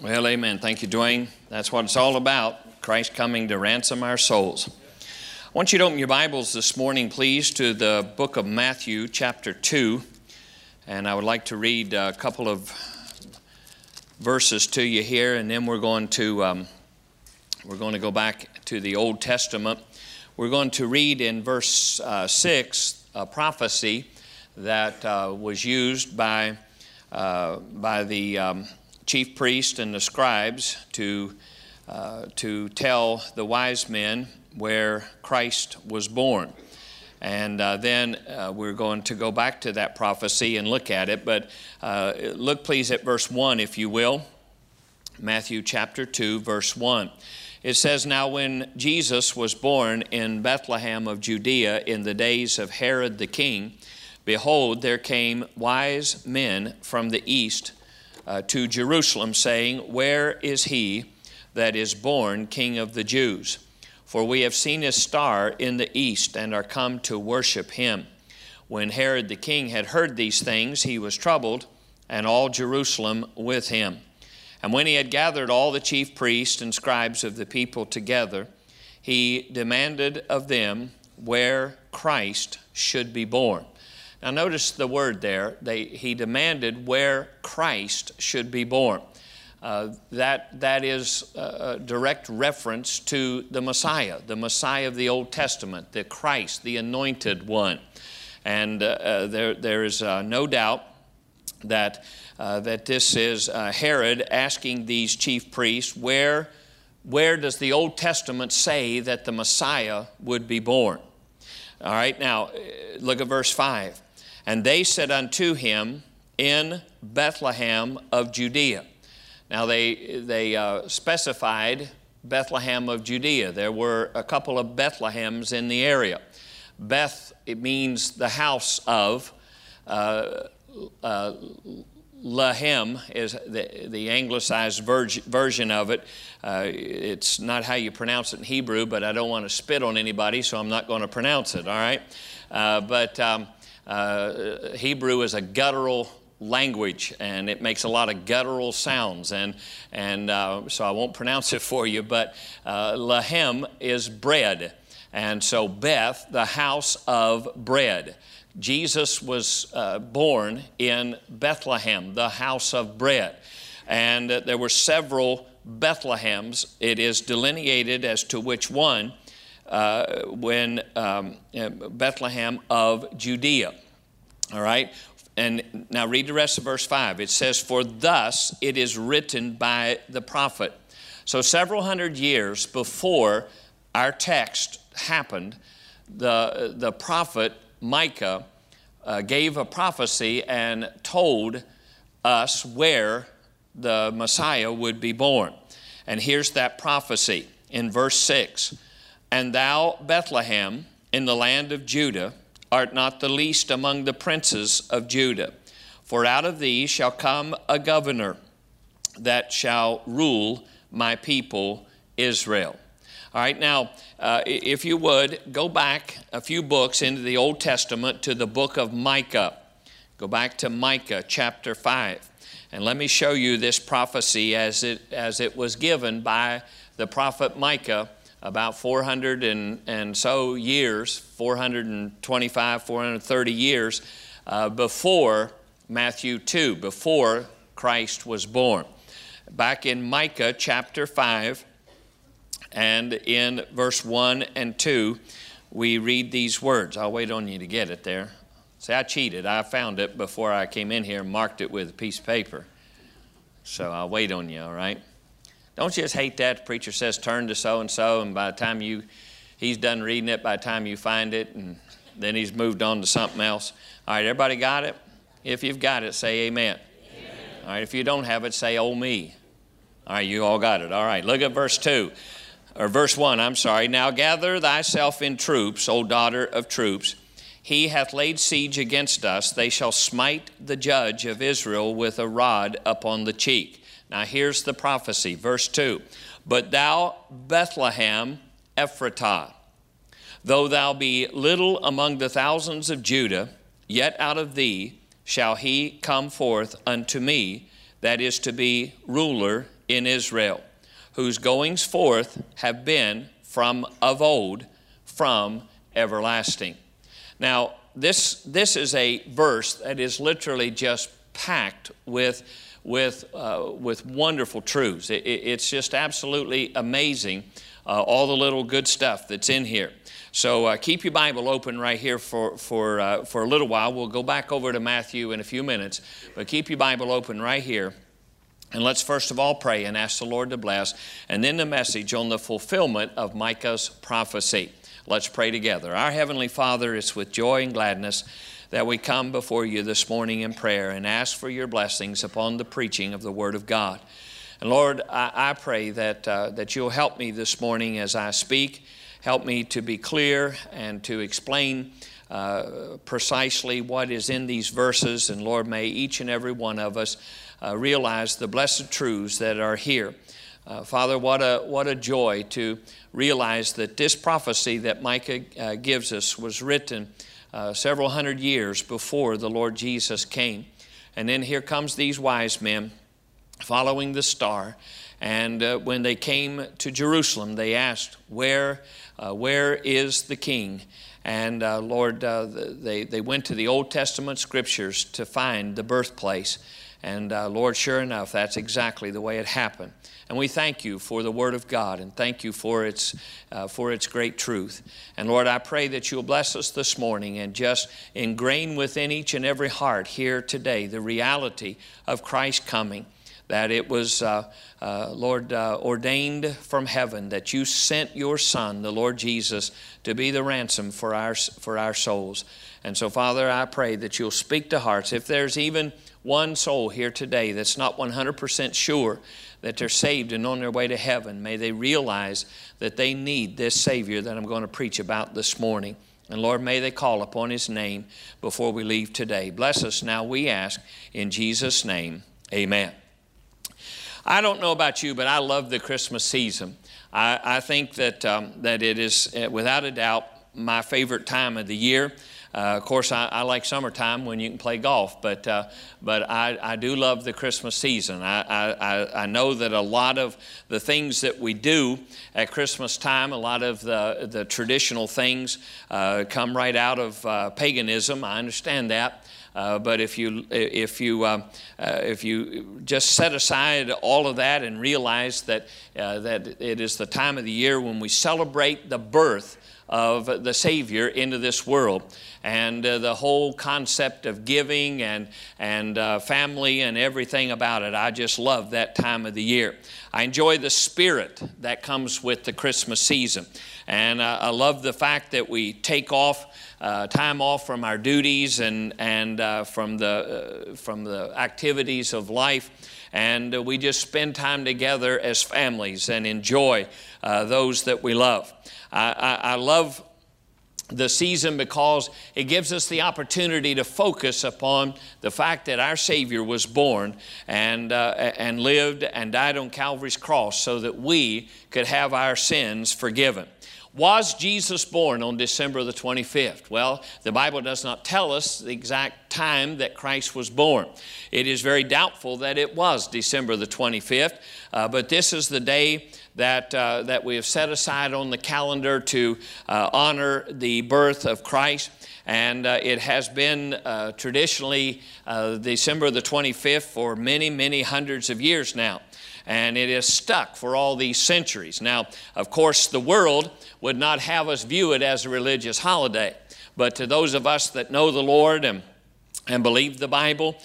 Well, amen. Thank you, Dwayne. That's what it's all about, Christ coming to ransom our souls. I want you to open your Bibles this morning, please, to the book of Matthew, chapter 2. And I would like to read a couple of verses to you here, and then we're going to go back to the Old Testament. We're going to read in verse 6 a prophecy that was used by the chief priest and the scribes to tell the wise men where Christ was born. And then we're going to go back to that prophecy and look at it. But look please at verse 1, if you will. Matthew chapter 2, verse 1. It says, "Now when Jesus was born in Bethlehem of Judea in the days of Herod the king, behold, there came wise men from the east to Jerusalem, saying, Where is he that is born King of the Jews? For we have seen his star in the east, and are come to worship him. When Herod the king had heard these things, he was troubled, and all Jerusalem with him. And when he had gathered all the chief priests and scribes of the people together, he demanded of them where Christ should be born." Now notice the word there. He demanded where Christ should be born. That is a direct reference to the Messiah of the Old Testament, the Christ, the Anointed One. And there is no doubt that this is Herod asking these chief priests, where does the Old Testament say that the Messiah would be born? All right, now look at verse 5. "And they said unto him, In Bethlehem of Judea." Now they specified Bethlehem of Judea. There were a couple of Bethlehems in the area. Beth, it means the house of. Lahem is the anglicized version of it. It's not how you pronounce it in Hebrew, but I don't want to spit on anybody, so I'm not going to pronounce it, all right? Hebrew is a guttural language, and it makes a lot of guttural sounds, and so I won't pronounce it for you, but Lahem is bread, and so Beth, the house of bread. Jesus was born in Bethlehem, the house of bread, and there were several Bethlehems. It is delineated as to which one when Bethlehem of Judea. All right? And now read the rest of verse 5. It says, "For thus it is written by the prophet." So several hundred years before our text happened, the prophet Micah gave a prophecy and told us where the Messiah would be born. And here's that prophecy in verse 6. "And thou, Bethlehem, in the land of Judah, art not the least among the princes of Judah. For out of thee shall come a governor that shall rule my people Israel." All right, now, if you would, go back a few books into the Old Testament to the book of Micah. Go back to Micah chapter 5. And let me show you this prophecy as it was given by the prophet Micah about 400 and so years, 425, 430 years before Matthew 2, before Christ was born. Back in Micah chapter 5, and in verse 1 and 2, we read these words. I'll wait on you to get it there. See, I cheated. I found it before I came in here and marked it with a piece of paper. So I'll wait on you, all right? Don't you just hate that? The preacher says, turn to so-and-so, and by the time he's done reading it, by the time you find it, and then he's moved on to something else. All right, everybody got it? If you've got it, say amen. Amen. All right, if you don't have it, say, oh me. All right, you all got it. All right, look at verse 2. Or verse 1, I'm sorry. "Now gather thyself in troops, O daughter of troops. He hath laid siege against us. They shall smite the judge of Israel with a rod upon the cheek." Now here's the prophecy, verse 2. "But thou, Bethlehem Ephratah, though thou be little among the thousands of Judah, yet out of thee shall he come forth unto me, that is to be ruler in Israel, whose goings forth have been from of old, from everlasting. Now, this is a verse that is literally just packed with wonderful truths. It's just absolutely amazing, all the little good stuff that's in here. So keep your Bible open right here for a little while. We'll go back over to Matthew in a few minutes, but keep your Bible open right here. And let's first of all pray and ask the Lord to bless, and then the message on the fulfillment of Micah's prophecy. Let's pray together. Our Heavenly Father, it's with joy and gladness that we come before you this morning in prayer and ask for your blessings upon the preaching of the Word of God. And Lord, I pray that you'll help me this morning as I speak. Help me to be clear and to explain precisely what is in these verses. And Lord, may each and every one of us realize the blessed truths that are here. Father, what a joy to realize that this prophecy that Micah gives us was written several hundred years before the Lord Jesus came. And then here comes these wise men following the star. And when they came to Jerusalem, they asked, where is the king? And Lord, they went to the Old Testament scriptures to find the birthplace. And Lord, sure enough, that's exactly the way it happened. And we thank you for the Word of God, and thank you for its great truth. And Lord, I pray that you'll bless us this morning and just ingrain within each and every heart here today the reality of Christ coming, that it was, Lord, ordained from heaven, that you sent your Son, the Lord Jesus, to be the ransom for our souls. And so, Father, I pray that you'll speak to hearts. If there's even one soul here today that's not 100% sure that they're saved and on their way to heaven, may they realize that they need this Savior that I'm going to preach about this morning. And Lord, may they call upon His name before we leave today. Bless us now, we ask, in Jesus' name, amen. I don't know about you, but I love the Christmas season. I think that it is, without a doubt, my favorite time of the year. Of course, I like summertime when you can play golf, but I do love the Christmas season. I know that a lot of the things that we do at Christmas time, a lot of the traditional things come right out of paganism. I understand that. But if you just set aside all of that and realize that it is the time of the year when we celebrate the birth of the Savior into this world, and the whole concept of giving and family and everything about it, I just love that time of the year. I enjoy the spirit that comes with the Christmas season, and I love the fact that we take time off from our duties and from the activities of life, and we just spend time together as families and enjoy those that we love. I love the season because it gives us the opportunity to focus upon the fact that our Savior was born and lived and died on Calvary's cross so that we could have our sins forgiven. Was Jesus born on December the 25th? Well, the Bible does not tell us the exact time that Christ was born. It is very doubtful that it was December the 25th, but this is the day that we have set aside on the calendar to honor the birth of Christ. And it has been traditionally December the 25th for many, many hundreds of years now. And it is stuck for all these centuries. Now, of course, the world would not have us view it as a religious holiday. But to those of us that know the Lord and believe the Bible,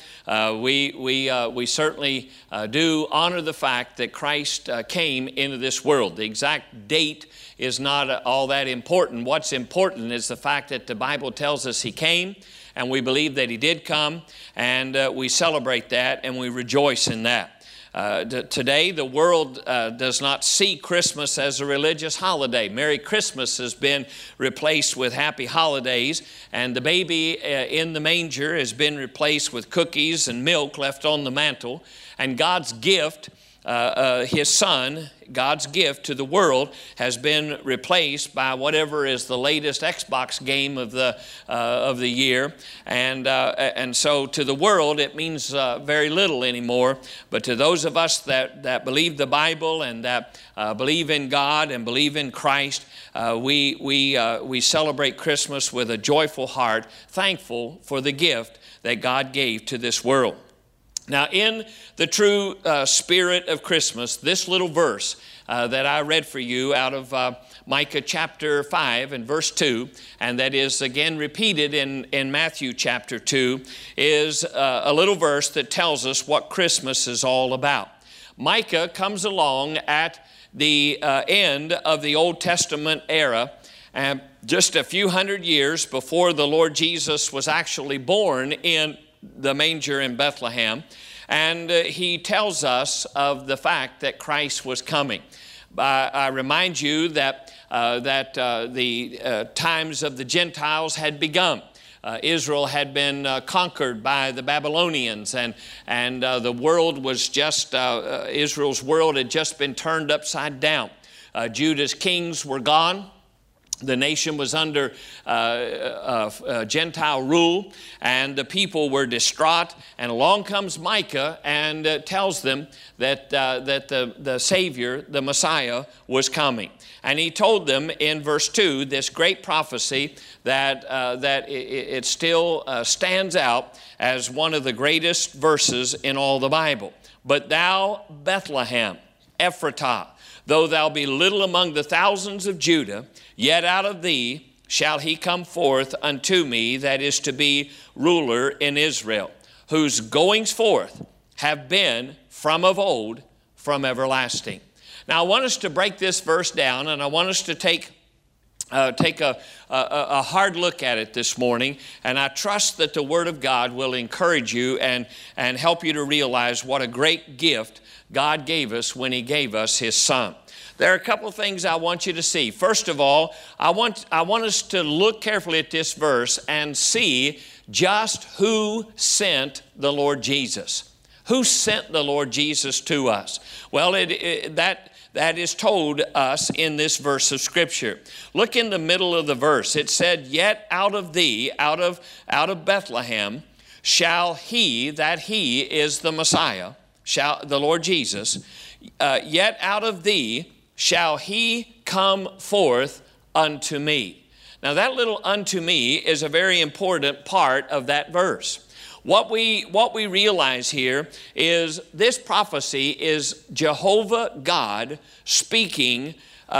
we certainly do honor the fact that Christ came into this world. The exact date is not all that important. What's important is the fact that the Bible tells us He came, and we believe that He did come, and we celebrate that and we rejoice in that. Today, the world does not see Christmas as a religious holiday. Merry Christmas has been replaced with Happy Holidays, and the baby in the manger has been replaced with cookies and milk left on the mantle. And God's gift His Son, God's gift to the world, has been replaced by whatever is the latest Xbox game of the year, and so to the world it means very little anymore. But to those of us that believe the Bible and that believe in God and believe in Christ, we celebrate Christmas with a joyful heart, thankful for the gift that God gave to this world. Now, in the true spirit of Christmas, this little verse that I read for you out of Micah chapter 5 and verse 2, and that is again repeated in Matthew chapter 2, is a little verse that tells us what Christmas is all about. Micah comes along at the end of the Old Testament era, and just a few hundred years before the Lord Jesus was actually born in the manger in Bethlehem, and he tells us of the fact that Christ was coming. I remind you that the times of the Gentiles had begun. Israel had been conquered by the Babylonians, and the world was just, Israel's world had just been turned upside down. Judah's kings were gone. The nation was under Gentile rule, and the people were distraught. And along comes Micah and tells them that the Savior, the Messiah, was coming. And he told them in verse 2 this great prophecy that it still stands out as one of the greatest verses in all the Bible. But thou, Bethlehem, Ephratah, though thou be little among the thousands of Judah, yet out of thee shall he come forth unto me, that is to be ruler in Israel, whose goings forth have been from of old, from everlasting. Now I want us to break this verse down, and I want us to take a hard look at it this morning, and I trust that the Word of God will encourage you and help you to realize what a great gift God gave us when He gave us His Son. There are a couple of things I want you to see. First of all, I want us to look carefully at this verse and see just who sent the Lord Jesus. Who sent the Lord Jesus to us? Well, that is told us in this verse of Scripture. Look in the middle of the verse. It said, yet out of thee, out of Bethlehem, shall he, that he is the Messiah, the Lord Jesus, yet out of thee shall he come forth unto me. Now that little unto me is a very important part of that verse. What we realize here is this prophecy is Jehovah God speaking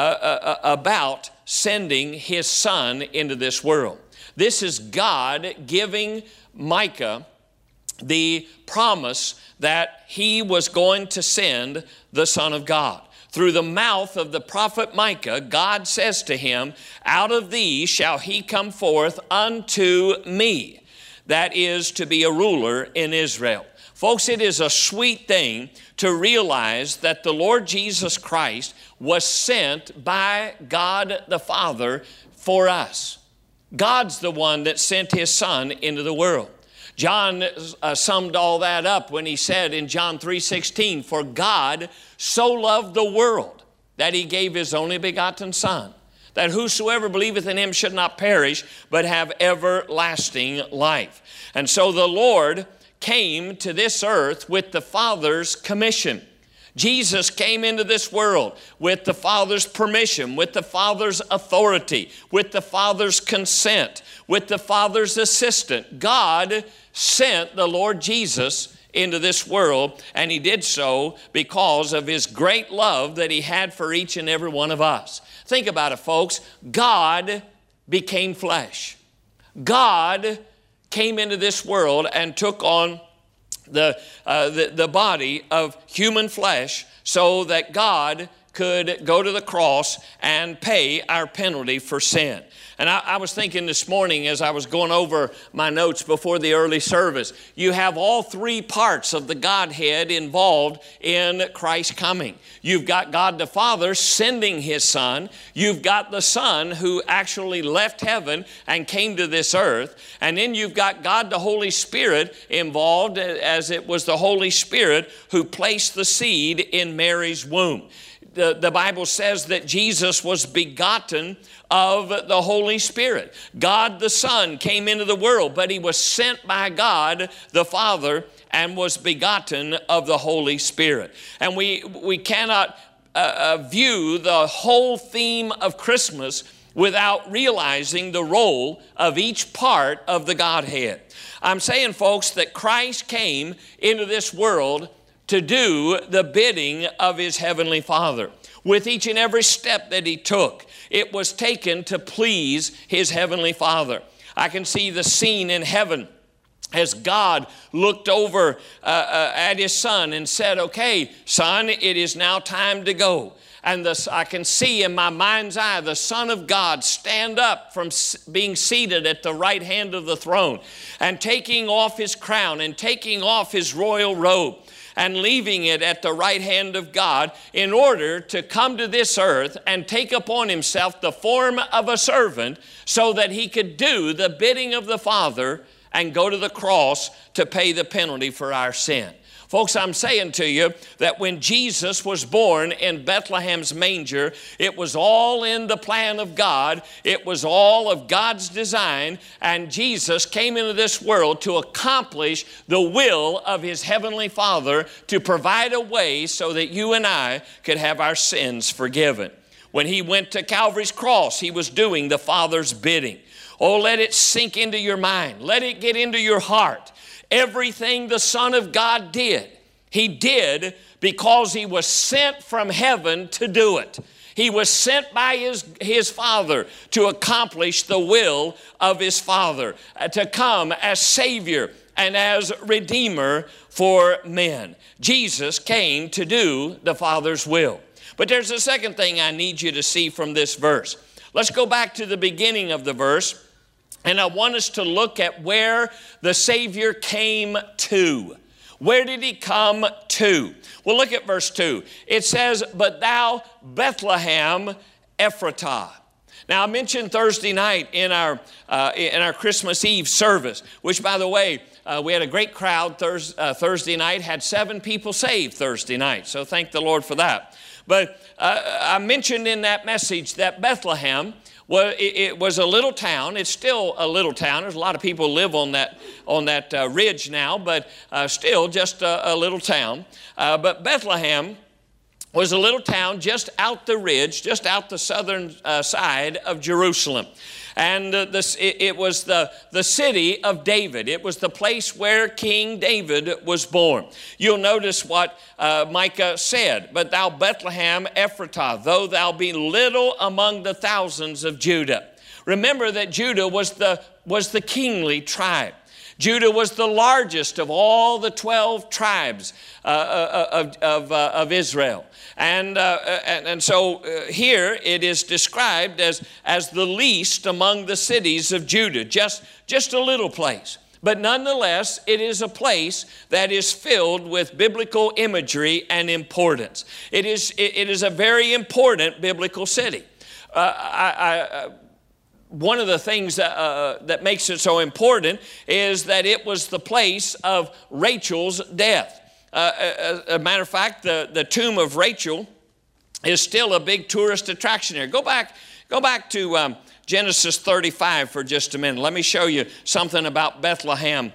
about sending His Son into this world. This is God giving Micah the promise that He was going to send the Son of God. Through the mouth of the prophet Micah, God says to him, out of thee shall he come forth unto me, that is to be a ruler in Israel. Folks, it is a sweet thing to realize that the Lord Jesus Christ was sent by God the Father for us. God's the one that sent His Son into the world. John summed all that up when he said in John 3:16, for God so loved the world that He gave His only begotten Son, that whosoever believeth in Him should not perish, but have everlasting life. And so the Lord came to this earth with the Father's commission. Jesus came into this world with the Father's permission, with the Father's authority, with the Father's consent, with the Father's assistant. God sent the Lord Jesus into this world, and He did so because of His great love that He had for each and every one of us. Think about it, folks. God became flesh. God came into this world and took on the body of human flesh so that God could go to the cross and pay our penalty for sin. And I was thinking this morning as I was going over my notes before the early service, you have all three parts of the Godhead involved in Christ's coming. You've got God the Father sending His Son. You've got the Son who actually left heaven and came to this earth. And then you've got God the Holy Spirit involved, as it was the Holy Spirit who placed the seed in Mary's womb. The Bible says that Jesus was begotten of the Holy Spirit. God the Son came into the world, but He was sent by God the Father and was begotten of the Holy Spirit. And we cannot view the whole theme of Christmas without realizing the role of each part of the Godhead. I'm saying, folks, that Christ came into this world to do the bidding of His Heavenly Father. With each and every step that He took, it was taken to please His Heavenly Father. I can see the scene in heaven as God looked over at His Son and said, "Okay, Son, it is now time to go." And I can see in my mind's eye the Son of God stand up from being seated at the right hand of the throne and taking off His crown and taking off His royal robe and leaving it at the right hand of God in order to come to this earth and take upon Himself the form of a servant so that He could do the bidding of the Father and go to the cross to pay the penalty for our sin. Folks, I'm saying to you that when Jesus was born in Bethlehem's manger, it was all in the plan of God. It was all of God's design, and Jesus came into this world to accomplish the will of His Heavenly Father, to provide a way so that you and I could have our sins forgiven. When He went to Calvary's cross, He was doing the Father's bidding. Oh, let it sink into your mind. Let it get into your heart. Everything the Son of God did, He did because He was sent from heaven to do it. He was sent by his Father to accomplish the will of His Father, to come as Savior and as Redeemer for men. Jesus came to do the Father's will. But there's a second thing I need you to see from this verse. Let's go back to the beginning of the verse. And I want us to look at where the Savior came to. Where did He come to? Well, look at verse 2. It says, "But thou, Bethlehem Ephratah." Now, I mentioned Thursday night in our Christmas Eve service, which, by the way, we had a great crowd Thursday night, had 7 people saved Thursday night. So thank the Lord for that. But I mentioned in that message that Bethlehem, well, it was a little town. It's still a little town. There's a lot of people live on that ridge now, but still just a little town. But Bethlehem was a little town just out the ridge, just out the southern side of Jerusalem. And it was the city of David. It was the place where King David was born. You'll notice what Micah said, "But thou Bethlehem Ephratah, though thou be little among the thousands of Judah." Remember that Judah was the kingly tribe. Judah was the largest of all the 12 tribes of Israel. And so here it is described as the least among the cities of Judah, just a little place. But nonetheless, it is a place that is filled with biblical imagery and importance. It is a very important biblical city. One of the things that makes it so important is that it was the place of Rachel's death. As a matter of fact, the tomb of Rachel is still a big tourist attraction here. Go back to Genesis 35 for just a minute. Let me show you something about Bethlehem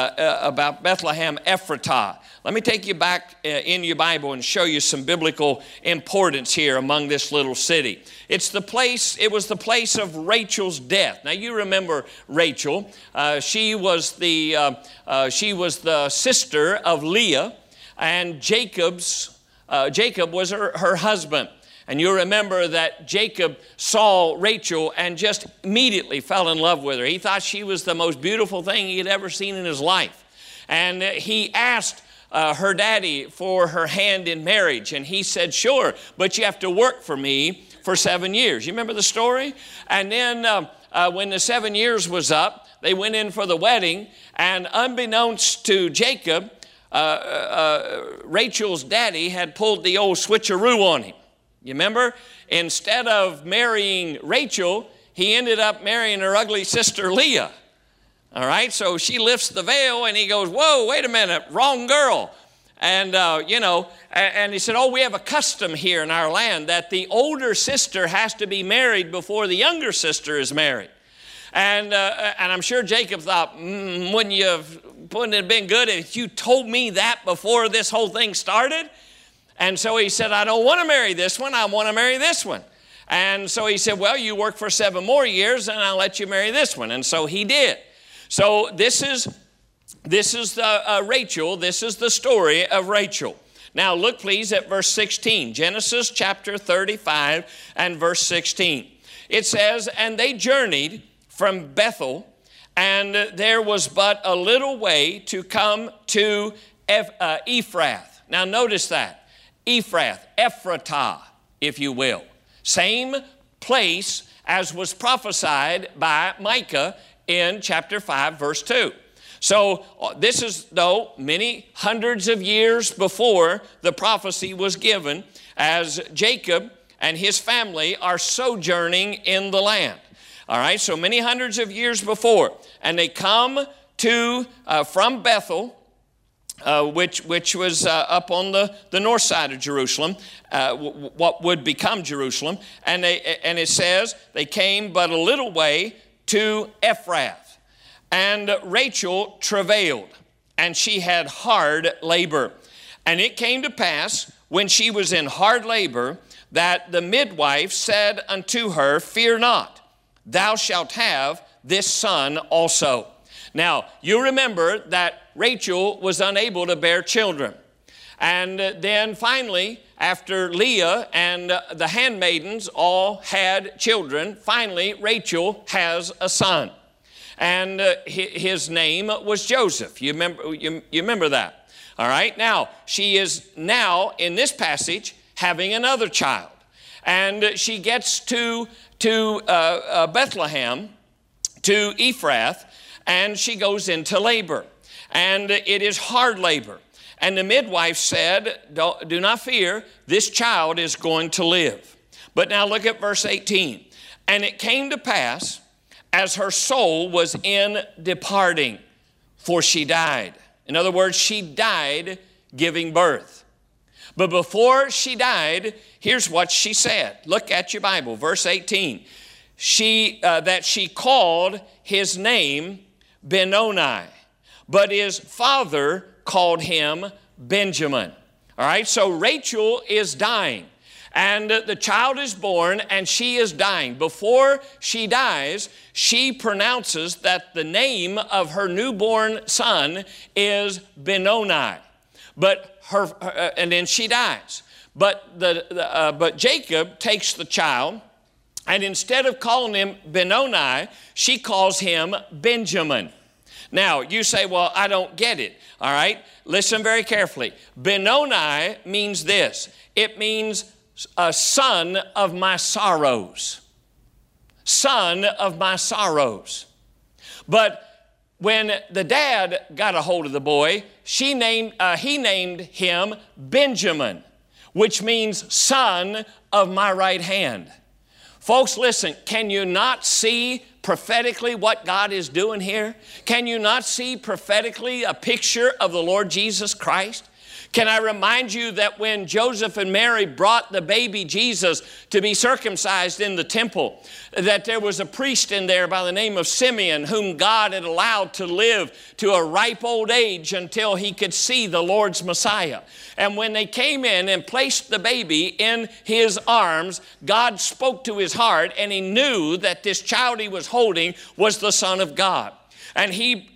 Ephratah. Let me take you back in your Bible and show you some biblical importance here among this little city. It was the place of Rachel's death. Now you remember Rachel. She was the sister of Leah, and Jacob was her husband. And you remember that Jacob saw Rachel and just immediately fell in love with her. He thought she was the most beautiful thing he had ever seen in his life. And he asked her daddy for her hand in marriage. And he said, sure, but you have to work for me for 7 years. You remember the story? And then when the 7 years was up, they went in for the wedding, and unbeknownst to Jacob, Rachel's daddy had pulled the old switcheroo on him. You remember? Instead of marrying Rachel, he ended up marrying her ugly sister Leah. All right, so she lifts the veil, and he goes, whoa, wait a minute, wrong girl. And, and he said, oh, we have a custom here in our land that the older sister has to be married before the younger sister is married. And I'm sure Jacob thought, wouldn't it have been good if you told me that before this whole thing started? And so he said, I don't want to marry this one, I want to marry this one. And so he said, well, you work for 7 more years, and I'll let you marry this one. And so he did. So this is Rachel. This is the story of Rachel. Now look please at verse 16. Genesis chapter 35 and verse 16. It says, and they journeyed from Bethel, and there was but a little way to come to Ephrath. Now notice that. Ephrath, Ephratah, if you will. Same place as was prophesied by Micah in chapter 5, verse 2. So this is, though, many hundreds of years before the prophecy was given, as Jacob and his family are sojourning in the land. All right, so many hundreds of years before. And they come to, from Bethel, which was up on the north side of Jerusalem, what would become Jerusalem. And it says, they came but a little way to Ephrath. And Rachel travailed, and she had hard labor. And it came to pass, when she was in hard labor, that the midwife said unto her, fear not, thou shalt have this son also. Now, you remember that Rachel was unable to bear children. And then finally, after Leah and the handmaidens all had children, finally Rachel has a son. And his name was Joseph. You remember that? All right. Now, she is now, in this passage, having another child. And she gets to Bethlehem, to Ephrath, and she goes into labor. And it is hard labor. And the midwife said, do not fear, this child is going to live. But now look at verse 18. And it came to pass, as her soul was in departing, for she died. In other words, she died giving birth. But before she died, here's what she said. Look at your Bible, verse 18. That she called his name Benoni, but his father called him Benjamin. All right, so Rachel is dying, and the child is born, and she is dying. Before she dies, she pronounces that the name of her newborn son is Benoni, and then she dies. But Jacob takes the child, and instead of calling him Benoni, she calls him Benjamin. Now, you say, well, I don't get it. All right, listen very carefully. Benoni means this. It means a son of my sorrows. Son of my sorrows. But when the dad got a hold of the boy, he named him Benjamin, which means son of my right hand. Folks, listen, can you not see prophetically what God is doing here? Can you not see prophetically a picture of the Lord Jesus Christ? Can I remind you that when Joseph and Mary brought the baby Jesus to be circumcised in the temple, that there was a priest in there by the name of Simeon whom God had allowed to live to a ripe old age until he could see the Lord's Messiah. And when they came in and placed the baby in his arms, God spoke to his heart, and he knew that this child he was holding was the Son of God. And he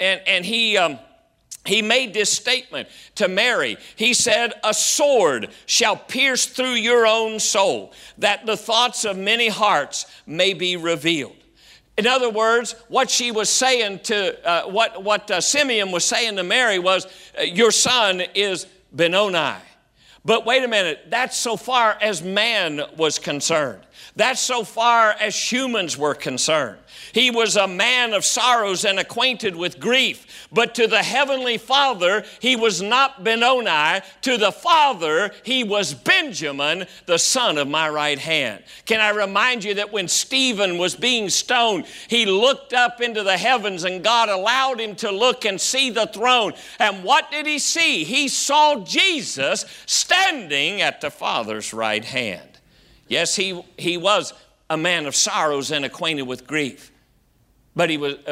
made this statement to Mary. He said, a sword shall pierce through your own soul, that the thoughts of many hearts may be revealed. In other words, what she was saying to, what Simeon was saying to Mary was, your son is Benoni. But wait a minute, that's so far as man was concerned. That's so far as humans were concerned. He was a man of sorrows and acquainted with grief. But to the Heavenly Father, he was not Benoni. To the Father, he was Benjamin, the son of my right hand. Can I remind you that when Stephen was being stoned, he looked up into the heavens and God allowed him to look and see the throne. And what did he see? He saw Jesus standing at the Father's right hand. Yes, he was a man of sorrows and acquainted with grief. But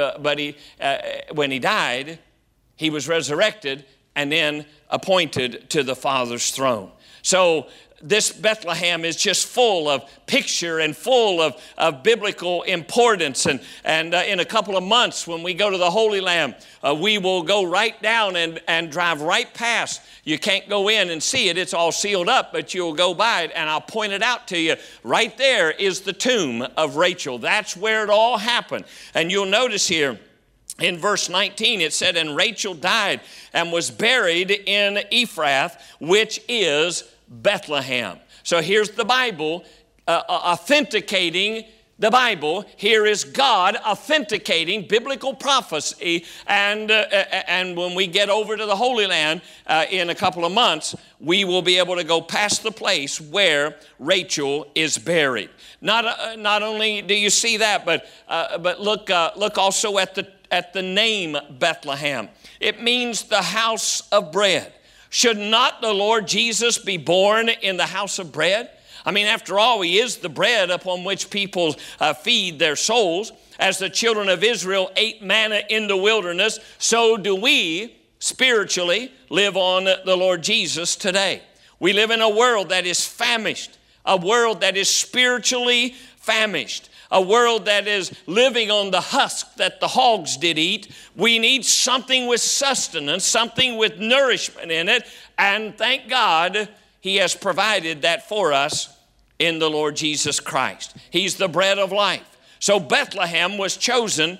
when he died, he was resurrected and then appointed to the Father's throne. So this Bethlehem is just full of picture and full of biblical importance. And in a couple of months, when we go to the Holy Land, we will go right down and drive right past. You can't go in and see it. It's all sealed up, but you'll go by it, and I'll point it out to you. Right there is the tomb of Rachel. That's where it all happened. And you'll notice here, in verse 19, it said, and Rachel died and was buried in Ephrath, which is Bethlehem. So here's the Bible authenticating the Bible. Here is God authenticating biblical prophecy. And when we get over to the Holy Land in a couple of months, we will be able to go past the place where Rachel is buried. Not only do you see that, but look also at the name Bethlehem. It means the house of bread. Should not the Lord Jesus be born in the house of bread? I mean, after all, he is the bread upon which people feed their souls. As the children of Israel ate manna in the wilderness, so do we spiritually live on the Lord Jesus today. We live in a world that is famished, a world that is spiritually famished, a world that is living on the husk that the hogs did eat. We need something with sustenance, something with nourishment in it, and thank God he has provided that for us in the Lord Jesus Christ. He's the bread of life. So Bethlehem was chosen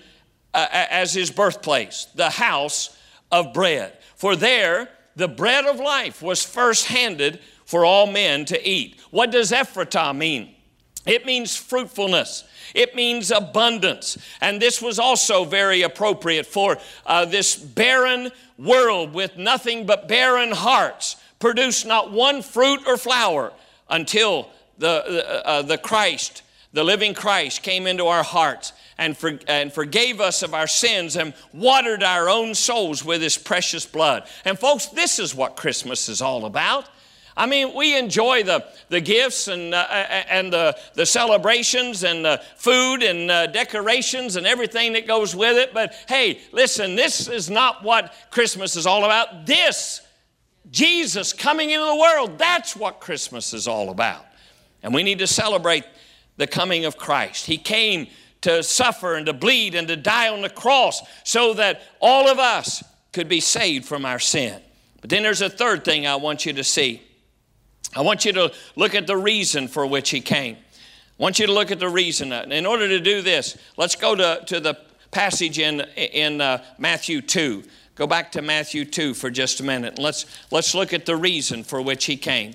as his birthplace, the house of bread. For there, the bread of life was first handed for all men to eat. What does Ephratah mean? It means fruitfulness. It means abundance. And this was also very appropriate for this barren world with nothing but barren hearts, produced not one fruit or flower until the Christ, the living Christ, came into our hearts and forgave us of our sins and watered our own souls with his precious blood. And folks, this is what Christmas is all about. I mean, we enjoy the gifts and the celebrations and the food and decorations and everything that goes with it. But hey, listen, this is not what Christmas is all about. This, Jesus coming into the world, that's what Christmas is all about. And we need to celebrate the coming of Christ. He came to suffer and to bleed and to die on the cross so that all of us could be saved from our sin. But then there's a third thing I want you to see. I want you to look at the reason for which he came. I want you to look at the reason. In order to do this, let's go to the passage in Matthew 2. Go back to Matthew 2 for just a minute. Let's look at the reason for which he came.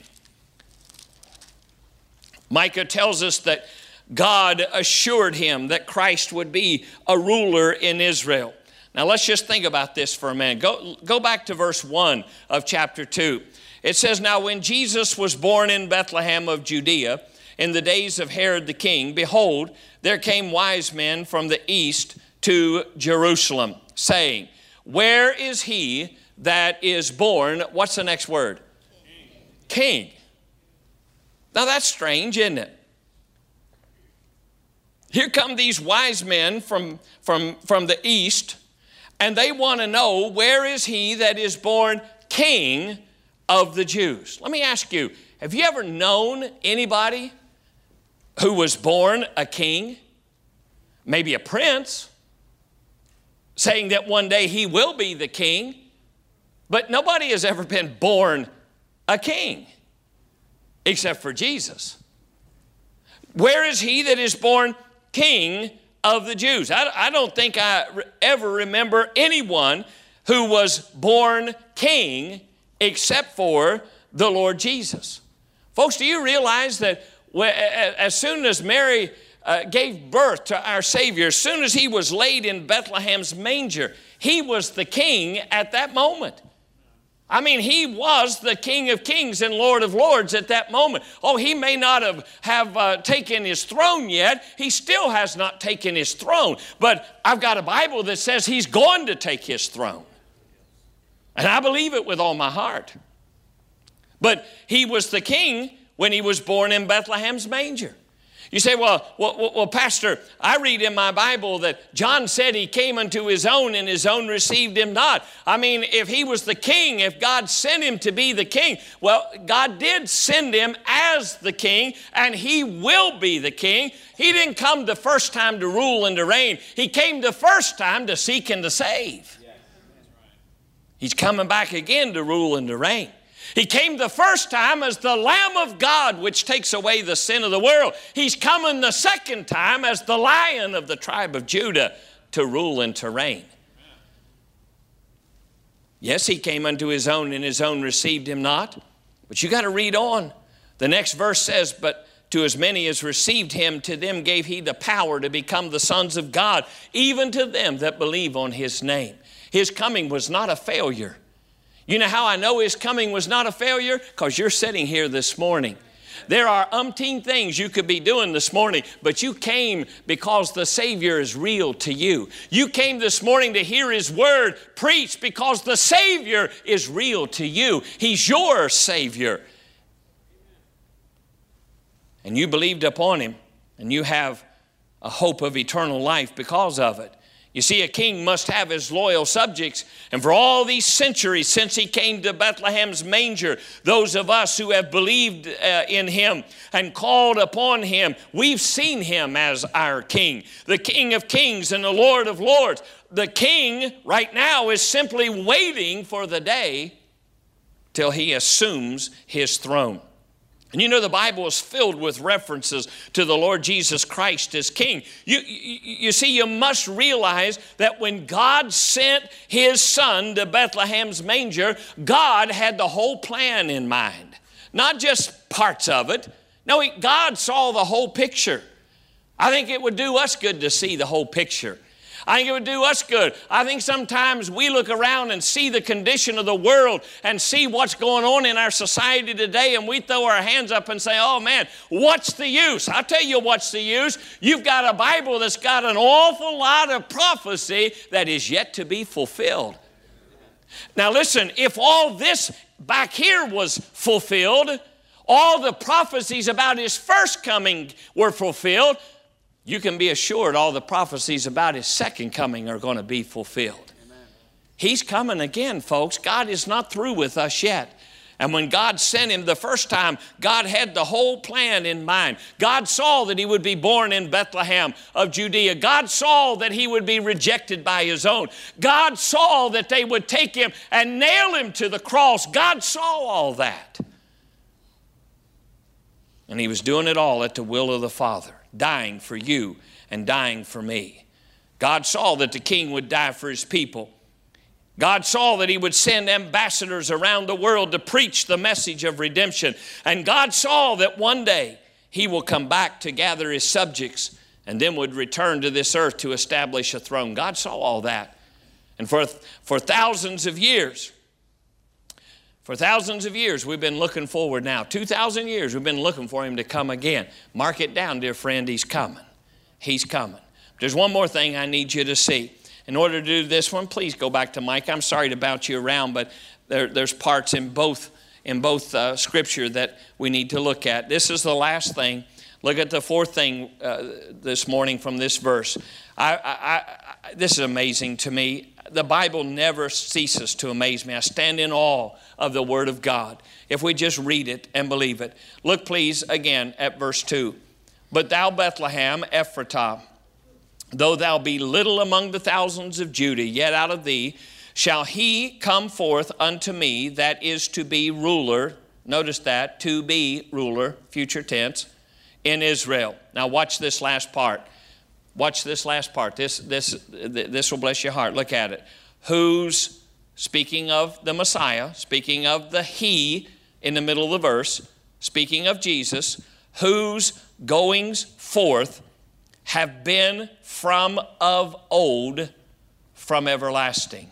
Micah tells us that God assured him that Christ would be a ruler in Israel. Now let's just think about this for a minute. Go back to verse 1 of chapter 2. It says, now when Jesus was born in Bethlehem of Judea, in the days of Herod the king, behold, there came wise men from the east to Jerusalem, saying, where is he that is born? What's the next word? King. Now that's strange, isn't it? Here come these wise men from the east, and they want to know, where is he that is born King of the Jews? Let me ask you, have you ever known anybody who was born a king? Maybe a prince, saying that one day he will be the king, but nobody has ever been born a king except for Jesus. Where is he that is born King of the Jews. I don't think I ever remember anyone who was born king except for the Lord Jesus. Folks, do you realize that as soon as Mary gave birth to our Savior, as soon as he was laid in Bethlehem's manger, he was the king at that moment. I mean, he was the King of Kings and Lord of Lords at that moment. Oh, he may not have taken his throne yet. He still has not taken his throne. But I've got a Bible that says he's going to take his throne. And I believe it with all my heart. But he was the king when he was born in Bethlehem's manger. You say, well, Pastor, I read in my Bible that John said he came unto his own and his own received him not. I mean, if he was the king, if God sent him to be the king, well, God did send him as the king, and he will be the king. He didn't come the first time to rule and to reign. He came the first time to seek and to save. He's coming back again to rule and to reign. He came the first time as the Lamb of God, which takes away the sin of the world. He's coming the second time as the Lion of the tribe of Judah to rule and to reign. Yes, he came unto his own, and his own received him not. But you got to read on. The next verse says, but to as many as received him, to them gave he the power to become the sons of God, even to them that believe on his name. His coming was not a failure. You know how I know his coming was not a failure? Because you're sitting here this morning. There are umpteen things you could be doing this morning, but you came because the Savior is real to you. You came this morning to hear his word preached because the Savior is real to you. He's your Savior. And you believed upon him, and you have a hope of eternal life because of it. You see, a king must have his loyal subjects. And for all these centuries since he came to Bethlehem's manger, those of us who have believed in him and called upon him, we've seen him as our king, the King of Kings and the Lord of Lords. The king right now is simply waiting for the day till he assumes his throne. And you know, the Bible is filled with references to the Lord Jesus Christ as King. You see, you must realize that when God sent his son to Bethlehem's manger, God had the whole plan in mind. Not just parts of it. No, God saw the whole picture. I think it would do us good to see the whole picture. I think it would do us good. I think sometimes we look around and see the condition of the world and see what's going on in our society today, and we throw our hands up and say, oh man, what's the use? I'll tell you what's the use. You've got a Bible that's got an awful lot of prophecy that is yet to be fulfilled. Now listen, if all this back here was fulfilled, all the prophecies about his first coming were fulfilled, you can be assured all the prophecies about his second coming are going to be fulfilled. Amen. He's coming again, folks. God is not through with us yet. And when God sent him the first time, God had the whole plan in mind. God saw that he would be born in Bethlehem of Judea. God saw that he would be rejected by his own. God saw that they would take him and nail him to the cross. God saw all that. And he was doing it all at the will of the Father, dying for you and dying for me. God saw that the king would die for his people. God saw that he would send ambassadors around the world to preach the message of redemption. And God saw that one day he will come back to gather his subjects and then would return to this earth to establish a throne. God saw all that. And for thousands of years, we've been looking forward now. 2,000 years, we've been looking for him to come again. Mark it down, dear friend, he's coming. He's coming. There's one more thing I need you to see. In order to do this one, please go back to Mike. I'm sorry to bounce you around, but there's parts in both Scripture that we need to look at. This is the last thing. Look at the fourth thing this morning from this verse. This is amazing to me. The Bible never ceases to amaze me. I stand in awe of the Word of God if we just read it and believe it. Look, please, again at verse 2. But thou, Bethlehem, Ephratah, though thou be little among the thousands of Judah, yet out of thee shall he come forth unto me that is to be ruler. Notice that, to be ruler, future tense, in Israel. Now watch this last part. Watch this last part. This will bless your heart. Look at it. Whose, speaking of the Messiah, speaking of the He in the middle of the verse, speaking of Jesus, whose goings forth have been from of old, from everlasting.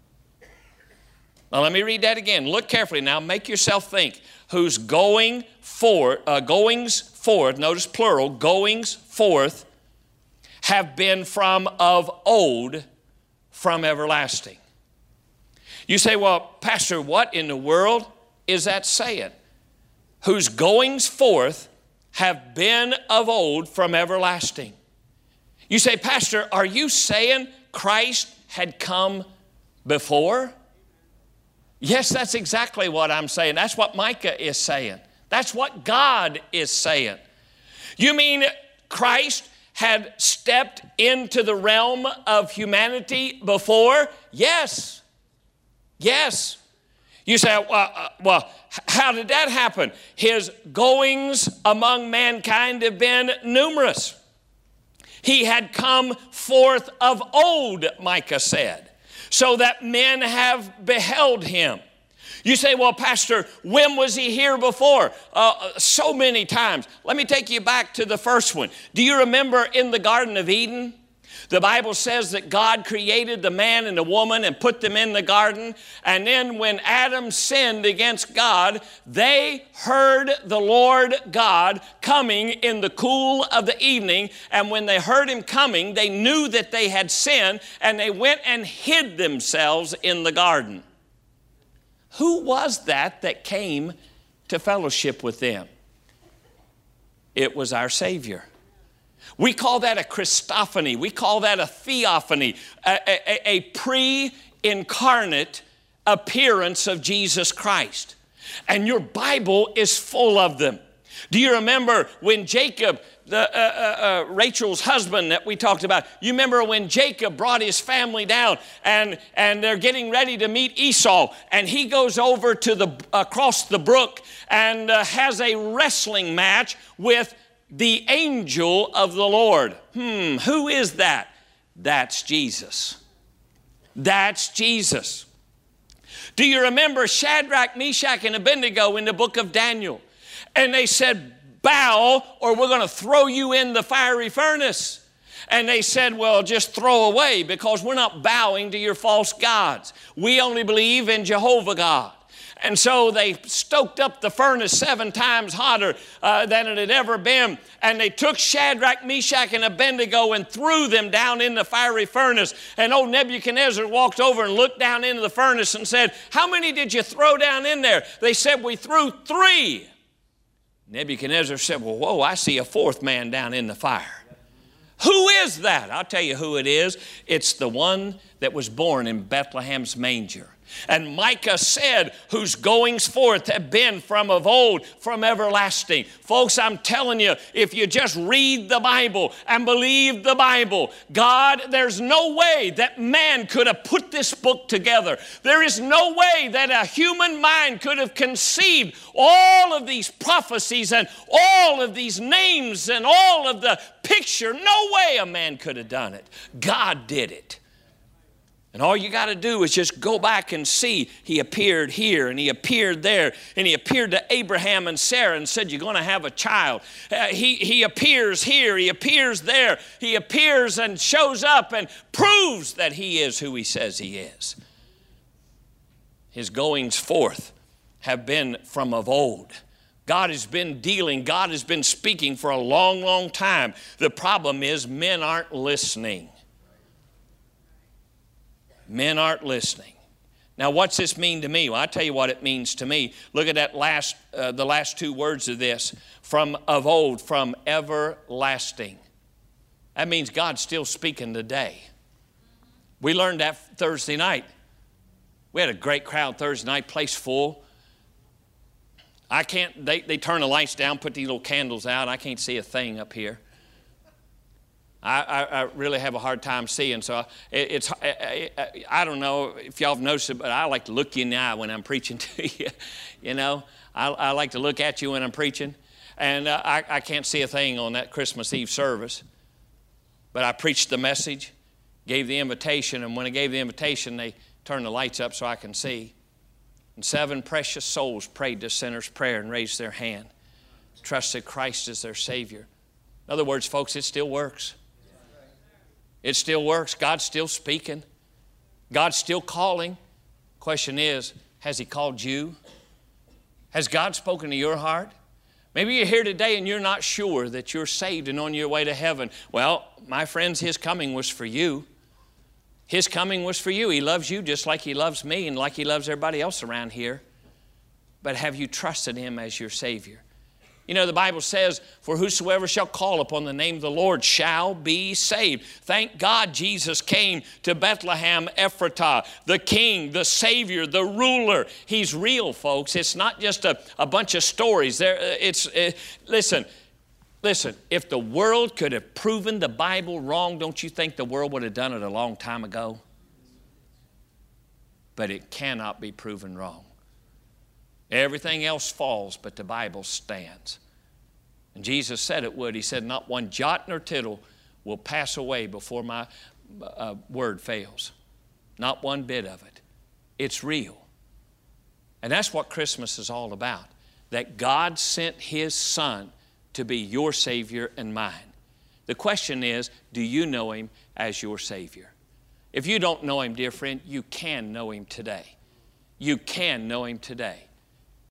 Now let me read that again. Look carefully now. Make yourself think. Whose goings forth, notice plural, goings forth, have been from of old, from everlasting. You say, well, Pastor, what in the world is that saying? Whose goings forth have been of old, from everlasting. You say, Pastor, are you saying Christ had come before? Yes, that's exactly what I'm saying. That's what Micah is saying. That's what God is saying. You mean Christ had stepped into the realm of humanity before? Yes. Yes. You say, well, how did that happen? His goings among mankind have been numerous. He had come forth of old, Micah said, so that men have beheld him. You say, well, Pastor, when was he here before? So many times. Let me take you back to the first one. Do you remember in the Garden of Eden? The Bible says that God created the man and the woman and put them in the garden. And then when Adam sinned against God, they heard the Lord God coming in the cool of the evening. And when they heard him coming, they knew that they had sinned, and they went and hid themselves in the garden. Who was that came to fellowship with them? It was our Savior. We call that a Christophany. We call that a theophany, a pre-incarnate appearance of Jesus Christ. And your Bible is full of them. Do you remember when Jacob, Rachel's husband that we talked about, you remember when Jacob brought his family down and they're getting ready to meet Esau, and he goes over to across the brook and has a wrestling match with the angel of the Lord. Who is that? That's Jesus. That's Jesus. Do you remember Shadrach, Meshach, and Abednego in the book of Daniel? And they said, bow or we're going to throw you in the fiery furnace. And they said, well, just throw away, because we're not bowing to your false gods. We only believe in Jehovah God. And so they stoked up the furnace 7 times hotter than it had ever been. And they took Shadrach, Meshach, and Abednego and threw them down in the fiery furnace. And old Nebuchadnezzar walked over and looked down into the furnace and said, how many did you throw down in there? They said, we threw 3. Nebuchadnezzar said, well, whoa, I see a 4th man down in the fire. Who is that? I'll tell you who it is. It's the one that was born in Bethlehem's manger. And Micah said, whose goings forth have been from of old, from everlasting. Folks, I'm telling you, if you just read the Bible and believe the Bible, God, there's no way that man could have put this book together. There is no way that a human mind could have conceived all of these prophecies and all of these names and all of the picture. No way a man could have done it. God did it. And all you got to do is just go back and see. He appeared here and he appeared there, and he appeared to Abraham and Sarah and said, you're going to have a child. He appears here, he appears there. He appears and shows up and proves that he is who he says he is. His goings forth have been from of old. God has been dealing, God has been speaking for a long, long time. The problem is men aren't listening. Men aren't listening. Now, what's this mean to me? Well, I'll tell you what it means to me. Look at that the last 2 words of this. From of old, from everlasting. That means God's still speaking today. We learned that Thursday night. We had a great crowd Thursday night, place full. They turn the lights down, put these little candles out. I can't see a thing up here. I really have a hard time seeing, so I don't know if y'all have noticed it, but I like to look you in the eye when I'm preaching to you. You know, I like to look at you when I'm preaching, and I can't see a thing on that Christmas Eve service. But I preached the message, gave the invitation, and when I gave the invitation, they turned the lights up so I can see. And 7 precious souls prayed the sinner's prayer and raised their hand, trusted Christ as their Savior. In other words, folks, it still works. It still works. God's still speaking. God's still calling. Question is, has He called you? Has God spoken to your heart? Maybe you're here today and you're not sure that you're saved and on your way to heaven. Well, my friends, His coming was for you. His coming was for you. He loves you just like He loves me and like He loves everybody else around here. But have you trusted Him as your Savior? You know, the Bible says, for whosoever shall call upon the name of the Lord shall be saved. Thank God Jesus came to Bethlehem Ephratah, the King, the Savior, the ruler. He's real, folks. It's not just a bunch of stories. Listen, if the world could have proven the Bible wrong, don't you think the world would have done it a long time ago? But it cannot be proven wrong. Everything else falls, but the Bible stands. And Jesus said it would. He said, not one jot nor tittle will pass away before my word fails. Not one bit of it. It's real. And that's what Christmas is all about. That God sent His Son to be your Savior and mine. The question is, do you know Him as your Savior? If you don't know Him, dear friend, you can know Him today. You can know Him today.